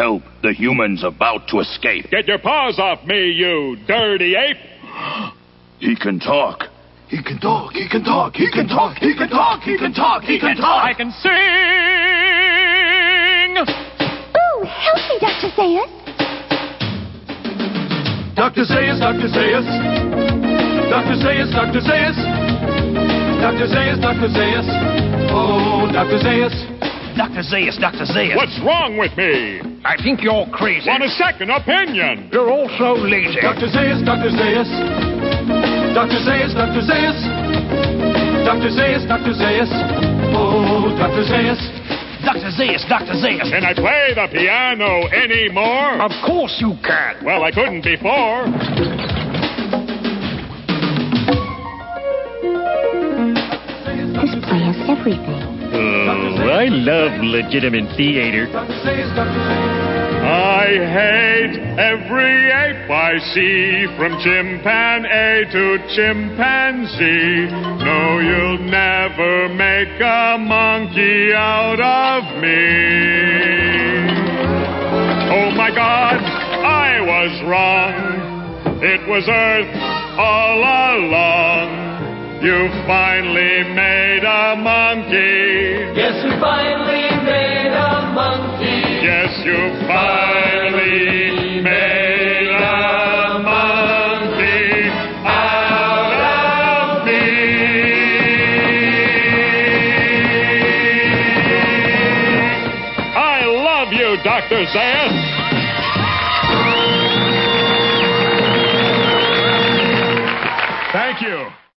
help the humans about to escape. Get your paws off me, you dirty ape! He can talk. He can talk, he can talk, he can talk, he can talk, he can talk, he can talk. I can sing! Ooh, help me, Dr. Zaius. Dr. Zaius, Dr. Zaius. Dr. Zaius, Dr. Zaius. Dr. Zaius, Dr. Zaius. Oh, Dr. Zaius. Dr. Zaius, Dr. Zaius. What's wrong with me? I think you're crazy. Want a second opinion? You're also lazy. Dr. Zaius, Dr. Zaius. Dr. Zaius, Dr. Zaius. Dr. Zaius, Dr. Zaius. Oh, Dr. Zaius. Dr. Zaius, Dr. Zaius. Can I play the piano anymore? Of course you can. Well, I couldn't before. This play has everything. Oh, I love legitimate theater. Dr. Zaius, Dr. Zaius. I hate every ape I see, from chimpanzee to chimpanzee. No, you'll never make a monkey out of me. Oh my God, I was wrong. It was Earth all along. You finally made a monkey. Yes, you finally made a monkey. Yes, you finally made a monkey out of me. I love you, Dr. Zaius. Thank you.